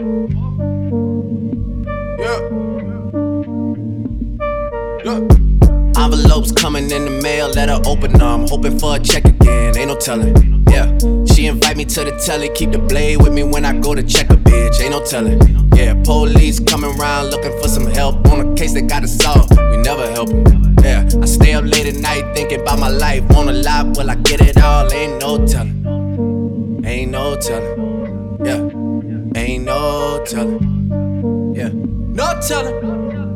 Envelopes coming in the mail, let her open them. I'm hoping for a check again, ain't no telling. Yeah, she invite me to the telly, keep the blade with me when I go to check a bitch, ain't no telling. Yeah, police coming round looking for some help on a case they gotta solve. We never help them. Yeah, I stay up late at night thinking about my life. Wanna lie, will I get it all? Ain't no telling. Ain't no telling. Yeah, ain't no telling. Yeah, no telling.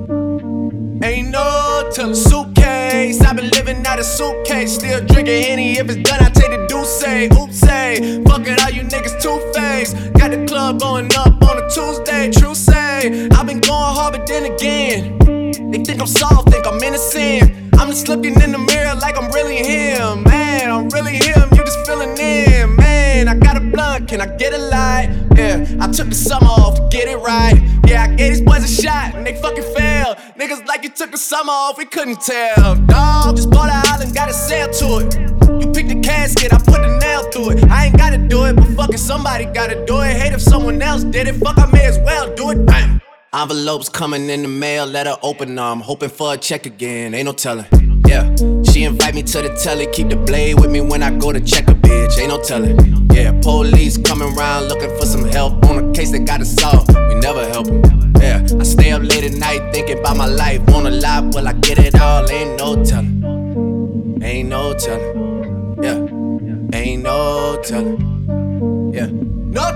Ain't no telling. Suitcase, I've been living out of suitcase. Still drinking Henny, if it's done I take the Douce. Oops, fuck it, all you niggas two-faced. Got the club going up on a Tuesday, true say. I've been going hard but then again they think I'm soft, think I'm innocent. I'm just looking in the mirror like I'm really him. Man, I'm really him, you just feeling in. Man, I got a blunt, can I get a light? Yeah, I took the summer off to get it right. Yeah, I gave these boys a shot and they fucking failed. Niggas like you took the summer off, we couldn't tell. Dawg, just bought an island, got a sail to it. You picked the casket, I put the nail through it. I ain't gotta do it, but fucking somebody gotta do it. Hate if someone else did it, fuck I may as well do it. Bam. Envelopes coming in the mail, let her open them. I'm hoping for a check again, ain't no telling. Yeah, she invite me to the telly, keep the blade with me when I go to check a bitch, ain't no telling. Yeah, police coming round looking for some help on a case they gotta solve. We never help them. Yeah, I stay up late at night thinking about my life. Wanna lie, will I get it all? Ain't no telling. Ain't no telling. Yeah, ain't no telling. Yeah, no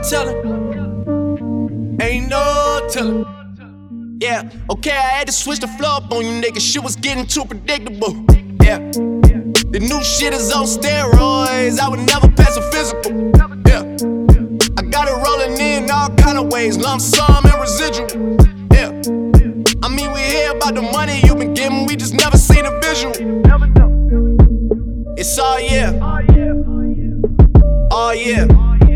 telling. Ain't no telling. Yeah, okay, I had to switch the flow up on you niggas. Shit was getting too predictable. Yeah, the new shit is on steroids. I would never pass a physical. Yeah, I got it rolling in all kind of ways, lump sum and residual. Yeah, I mean we hear about the money you been getting, we just never seen a visual. It's all yeah, all yeah.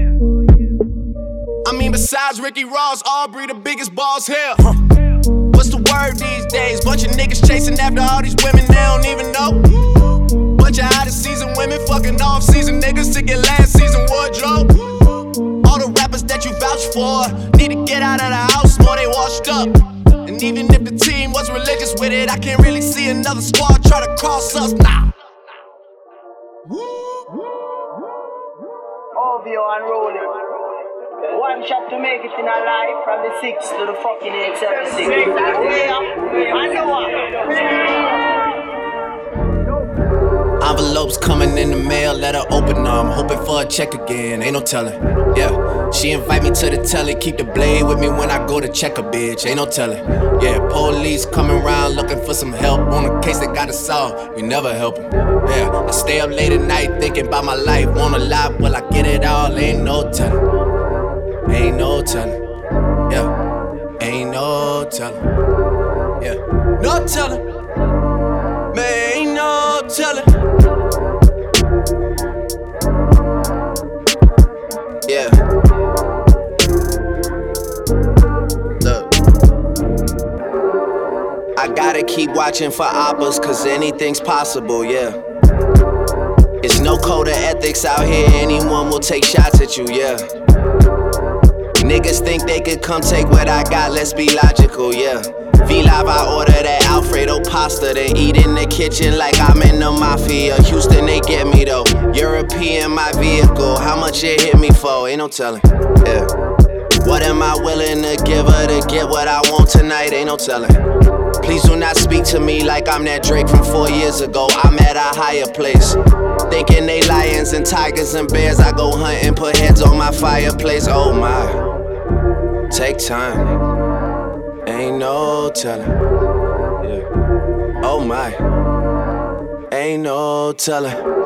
I mean besides Ricky Ross, Aubrey the biggest balls here. What's the word these days? Bunch of niggas chasing after all these women they don't even know. Bunch of out of season women fucking off season niggas to get last season wardrobe. All the rappers that you vouch for need to get out of the house more they washed up. And even if the team was religious with it, I can't really see another squad try to cross us now. OVO unrolling. One shot to make it in a life from the 6 to the fucking 876. I know what. Envelopes coming in the mail, let her open them. I'm hoping for a check again, ain't no telling. Yeah, she invite me to the telly, keep the blade with me when I go to check a bitch, ain't no telling. Yeah, police coming round looking for some help on a case they gotta solve. We never help them. Yeah, I stay up late at night thinking about my life. Wanna lie, will I get it all? Ain't no telling. Ain't no telling, yeah, ain't no telling, yeah, no telling, man, ain't no telling, yeah, look, I gotta keep watching for oppas, cause anything's possible, yeah. It's no code of ethics out here, anyone will take shots at you, yeah. Niggas think they could come take what I got, let's be logical, yeah. V-Live, I order that Alfredo pasta, then eat in the kitchen like I'm in the mafia. Houston, they get me though. European, my vehicle, how much it hit me for? Ain't no telling, yeah. What am I willing to give her to get what I want tonight? Ain't no telling. Please do not speak to me like I'm that Drake from 4 years ago. I'm at a higher place. Thinking they lions and tigers and bears. I go hunt and put heads on my fireplace. Oh my. Take time, ain't no telling, yeah. Oh my, ain't no telling.